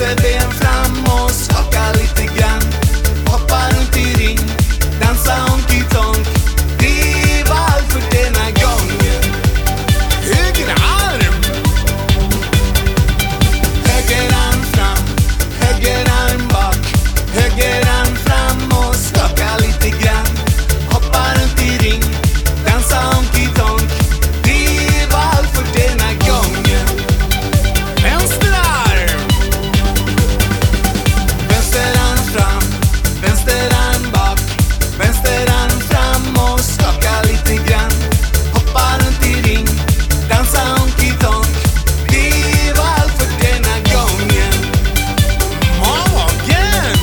Vänsterben fram och skaka lite grann. Hoppa runt i ring, dansa honky-tonk. Det var allt för denna gången. Höger arm! Höger arm fram, höger arm bak. Höger arm fram och skaka lite grann. Hoppa runt i ring, dansa honky-tonk. Det var allt för denna gången. Vänster arm! Vänster arm fram, vänster arm bak. Vänster arm fram och skaka lite grann. Hoppa runt i ring, dansa honky-tonk. Det var allt för denna gången. Magen!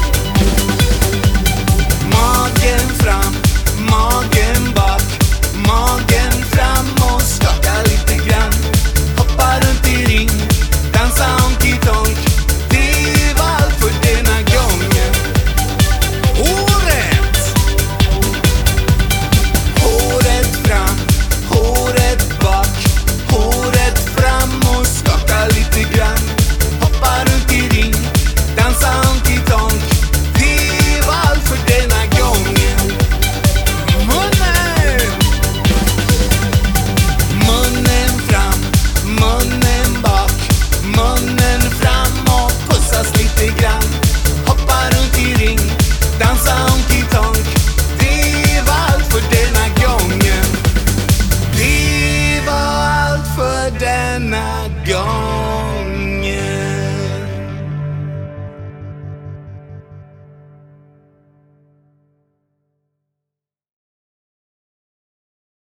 Magen fram, magen bak. Magen fram och skaka lite grann. Hoppa runt i ring, dansa honky-tonk. Det var allt för denna gången. Håret! Håret fram, håret bak. Håret fram och skaka lite grann. Hoppa runt i ring, dansa honky-tonk. Det var allt för denna gången. Munnen! Munnen fram, munnen bak. Munnen fram och pussas lite grann. Hoppa runt i ring, dansa honky-tonk. Det var allt för denna gången. Det var allt för denna gång.